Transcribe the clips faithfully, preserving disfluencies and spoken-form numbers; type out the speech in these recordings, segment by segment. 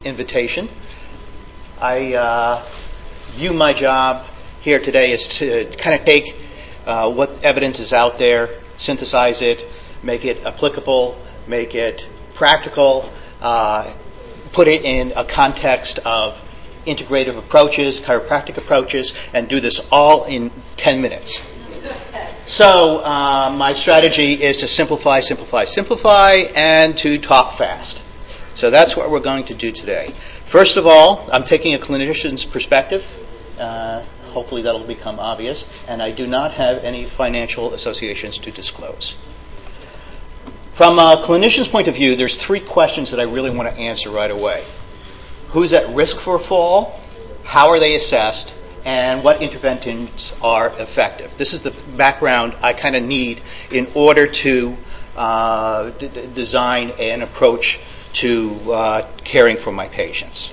Invitation. I uh, view my job here today as to kind of take uh, what evidence is out there, synthesize it, make it applicable, make it practical, uh, put it in a context of integrative approaches, chiropractic approaches, and do this all in ten minutes. So uh, my strategy is to simplify, simplify, simplify, and to talk fast. So that's what we're going to do today. First of all, I'm taking a clinician's perspective. Uh, hopefully that'll become obvious. And I do not have any financial associations to disclose. From a clinician's point of view, there's three questions that I really want to answer right away. Who's at risk for a fall? How are they assessed? And what interventions are effective? This is the background I kind of need in order to uh, d- d- design an approach to uh, caring for my patients.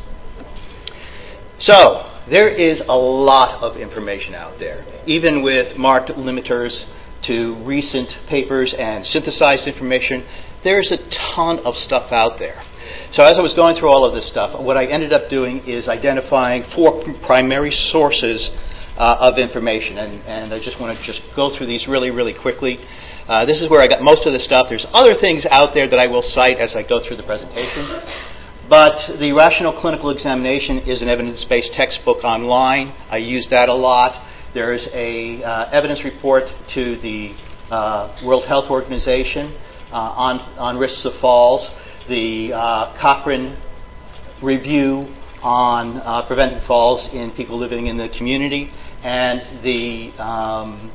So, there is a lot of information out there, even with marked limiters to recent papers and synthesized information. There's a ton of stuff out there. So as I was going through all of this stuff, what I ended up doing is identifying four primary sources uh, of information, and, and I just want to just go through these really, really quickly. Uh, this is where I got most of the stuff. There's other things out there that I will cite as I go through the presentation. But the Rational Clinical Examination is an evidence-based textbook online. I use that a lot. There's a uh, evidence report to the uh, World Health Organization uh, on, on risks of falls. The uh, Cochrane review on uh, preventing falls in people living in the community, and the um,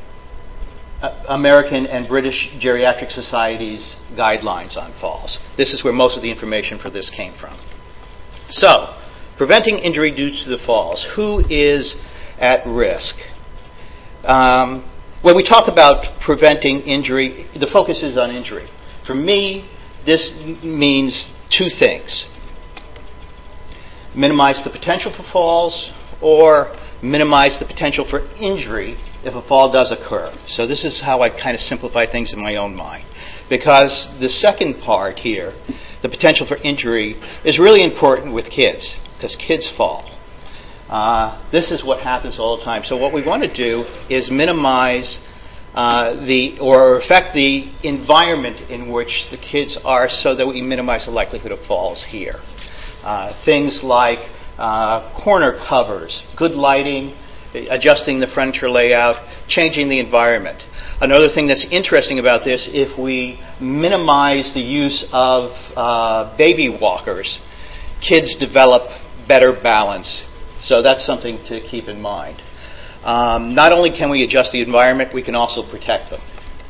American and British Geriatric Society's guidelines on falls. This is where most of the information for this came from. So, preventing injury due to the falls. Who is at risk? Um, when we talk about preventing injury, the focus is on injury. For me, this means two things. Minimize the potential for falls, or minimize the potential for injury if a fall does occur. So this is how I kind of simplify things in my own mind. Because the second part here, the potential for injury, is really important with kids, because kids fall. Uh, this is what happens all the time. So what we want to do is minimize uh, the, or affect the environment in which the kids are so that we minimize the likelihood of falls here. Uh, things like uh, corner covers, good lighting, adjusting the furniture layout, changing the environment. Another thing that's interesting about this, if we minimize the use of uh, baby walkers, kids develop better balance. So that's something to keep in mind. Um, not only can we adjust the environment, we can also protect them.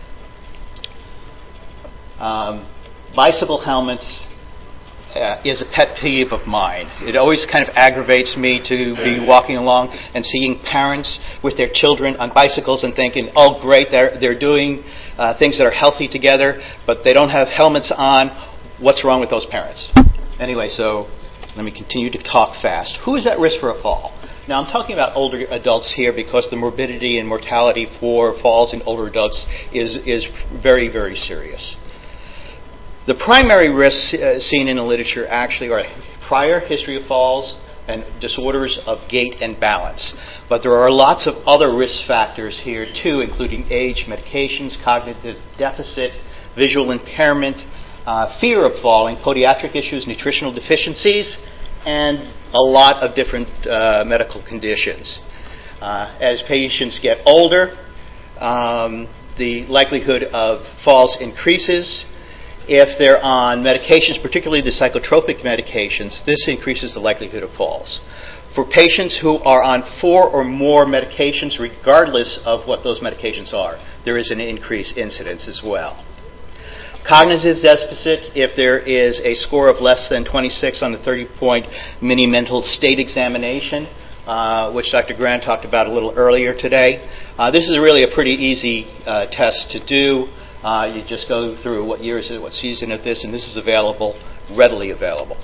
Um, bicycle helmets Uh, is a pet peeve of mine. It always kind of aggravates me to be walking along and seeing parents with their children on bicycles and thinking, oh great, they're, they're doing uh, things that are healthy together, but they don't have helmets on. What's wrong with those parents? Anyway, so let me continue to talk fast. Who is at risk for a fall? Now I'm talking about older adults here because the morbidity and mortality for falls in older adults is, is very, very serious. The primary risks uh, seen in the literature actually are prior history of falls and disorders of gait and balance. But there are lots of other risk factors here too, including age, medications, cognitive deficit, visual impairment, uh, fear of falling, podiatric issues, nutritional deficiencies, and a lot of different uh, medical conditions. Uh, as patients get older, um, the likelihood of falls increases. If they're on medications, particularly the psychotropic medications, this increases the likelihood of falls. For patients who are on four or more medications, regardless of what those medications are, there is an increased incidence as well. Cognitive deficit, if there is a score of less than twenty-six on the thirty-point mini-mental state examination, uh, which Doctor Grant talked about a little earlier today, uh, this is really a pretty easy uh, test to do. Uh, you just go through what year is it, what season of this, and this is available, readily available.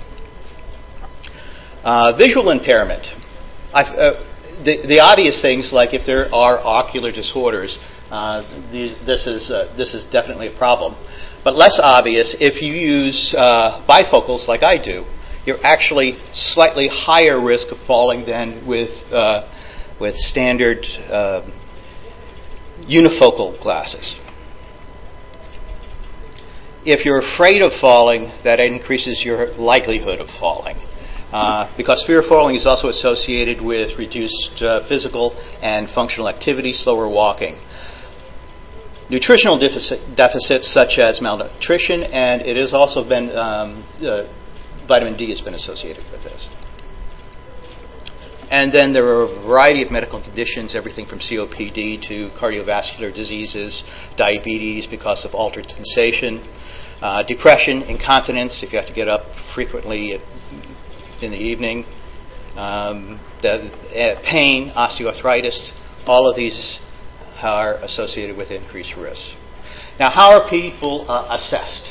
Uh, visual impairment. I, uh, the, the obvious things, like if there are ocular disorders, uh, these, this is uh, this is definitely a problem. But less obvious, if you use uh, bifocals like I do, you're actually slightly higher risk of falling than with uh, with standard uh, unifocal glasses. If you're afraid of falling, that increases your likelihood of falling. Uh, because fear of falling is also associated with reduced uh, physical and functional activity, slower walking. Nutritional deficit, deficits such as malnutrition, and it has also been, um, uh, vitamin D has been associated with this. And then there are a variety of medical conditions, everything from C O P D to cardiovascular diseases, diabetes because of altered sensation, uh, depression, incontinence, if you have to get up frequently at, in the evening, um, the, uh, pain, osteoarthritis, all of these are associated with increased risk. Now, how are people uh, assessed?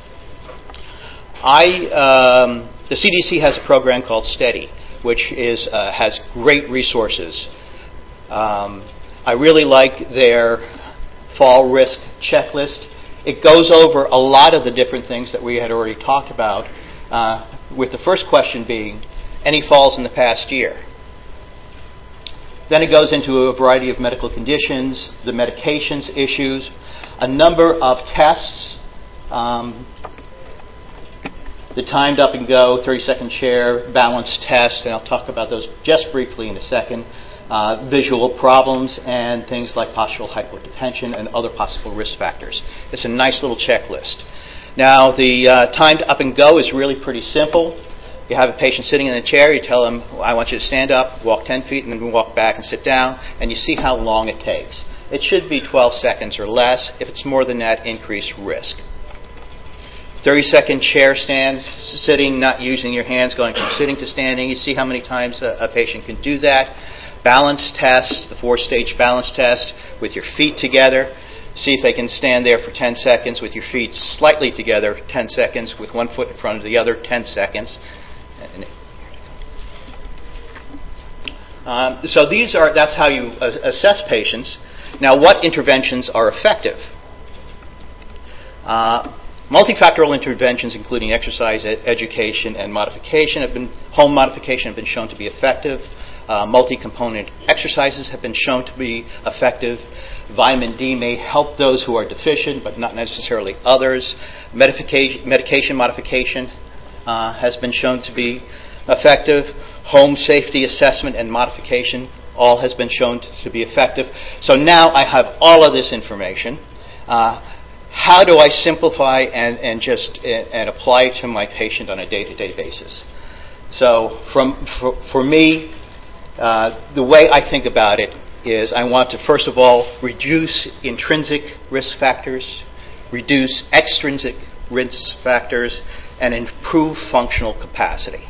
I, um, the C D C has a program called STEADY, which is, uh, has great resources. Um, I really like their fall risk checklist. It goes over a lot of the different things that we had already talked about, uh, with the first question being, any falls in the past year? Then it goes into a variety of medical conditions, the medications issues, a number of tests, um, the timed up and go, thirty-second chair, balance test, and I'll talk about those just briefly in a second, uh, visual problems, and things like postural hypotension and other possible risk factors. It's a nice little checklist. Now, the uh, timed up and go is really pretty simple. You have a patient sitting in a chair, you tell them, I want you to stand up, walk ten feet, and then walk back and sit down, and you see how long it takes. It should be twelve seconds or less. If it's more than that, increased risk. thirty-second chair stand, sitting, not using your hands, going from sitting to standing. You see how many times a, a patient can do that. Balance test, the four-stage balance test, with your feet together. See if they can stand there for ten seconds with your feet slightly together, ten seconds, with one foot in front of the other, ten seconds. Um, so these are, that's how you uh, assess patients. Now, what interventions are effective? Uh, multifactorial interventions, including exercise, ed- education, and modification, have been home modification have been shown to be effective. Uh, multi-component exercises have been shown to be effective. Vitamin D may help those who are deficient, but not necessarily others. Medification, medication modification uh, has been shown to be effective. Home safety assessment and modification all has been shown to be effective. So now I have all of this information. Uh, how do I simplify and, and just uh, and apply it to my patient on a day-to-day basis? So from for, for me, uh, the way I think about it is I want to first of all reduce intrinsic risk factors, reduce extrinsic risk factors, and improve functional capacity.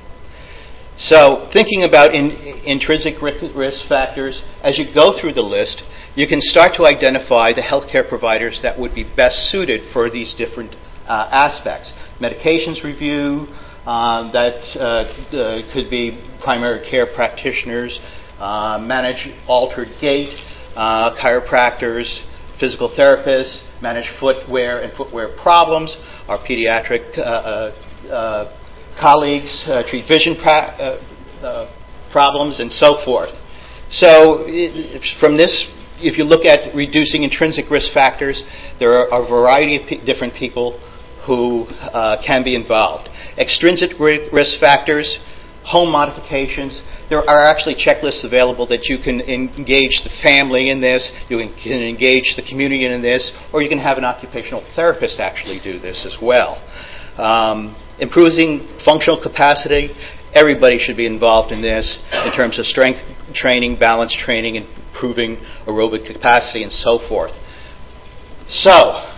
So thinking about in, intrinsic risk factors, as you go through the list, you can start to identify the healthcare providers that would be best suited for these different uh, aspects. Medications review, uh, that uh, uh, could be primary care practitioners, uh, manage altered gait, uh, chiropractors, physical therapists, manage footwear and footwear problems, our pediatric uh, uh, uh, colleagues uh, treat vision pra- uh, uh, problems and so forth. So it, from this, if you look at reducing intrinsic risk factors, there are a variety of p- different people who uh, can be involved. Extrinsic ri- risk factors, home modifications, there are actually checklists available that you can engage the family in this, you can engage the community in this, or you can have an occupational therapist actually do this as well. Um, improving functional capacity, everybody should be involved in this in terms of strength training, balance training, improving aerobic capacity, and so forth. So,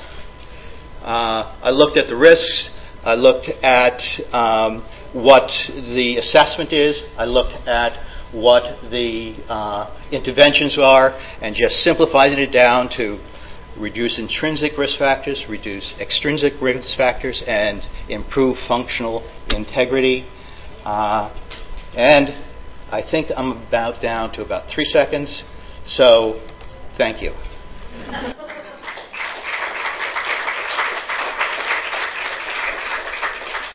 uh, I looked at the risks, I looked at um, what the assessment is, I looked at what the uh, interventions are, and just simplifying it down to reduce intrinsic risk factors, reduce extrinsic risk factors, and improve functional integrity. Uh, and I think I'm about down to about three seconds, so thank you.